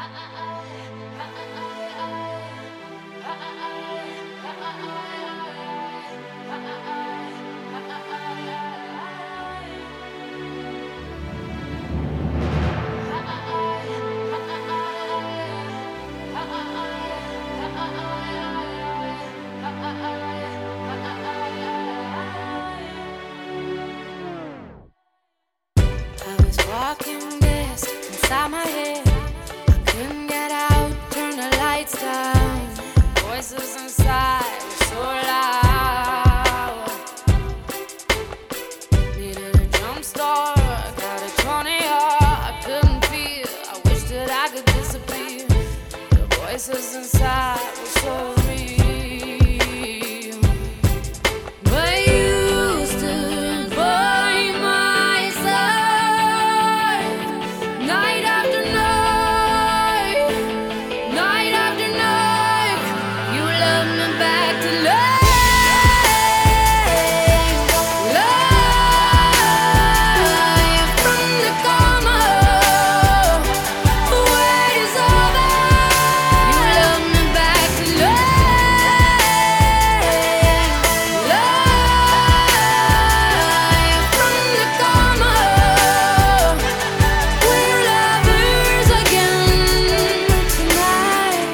Walking this inside my head. I couldn't get out, turn the lights down. Voices inside were so loud. Needed a jump start, got a 20 I couldn't feel, I wish that I could disappear. The voices inside were so real. But you stood by my side. Night after night, night after night, you love me back to life. Life from the coma, the wait is over. You love me back to life. Life from the coma, we're lovers again tonight.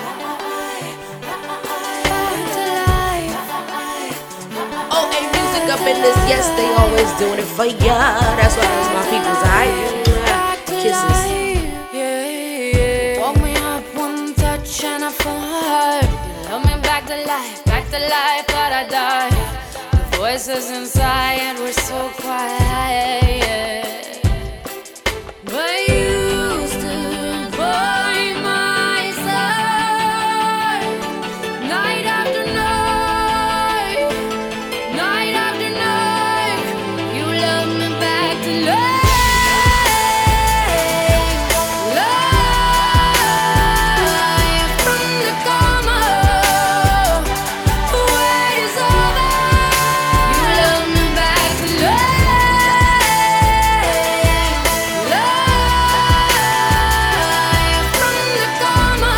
Back to life. Oh, ain't music up in this? Yes, they always doing it for ya. That's why it's my people's eye. Kisses. Yeah. Woke me up one touch and I felt hurt. You love me back to life, but I died. The voices inside were so quiet. But you stood by my side. Night after night, night after night, you love me back to life. Life from the coma, the wait is over. You love me back to life. Life from the coma,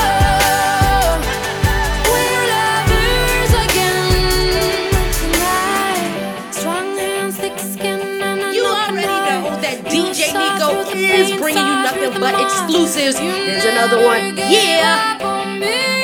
we're lovers again tonight. Strong hands, thick skin, and You already know that DJ Nico is bringing you nothing but exclusives. Here's another one. Yeah. For me.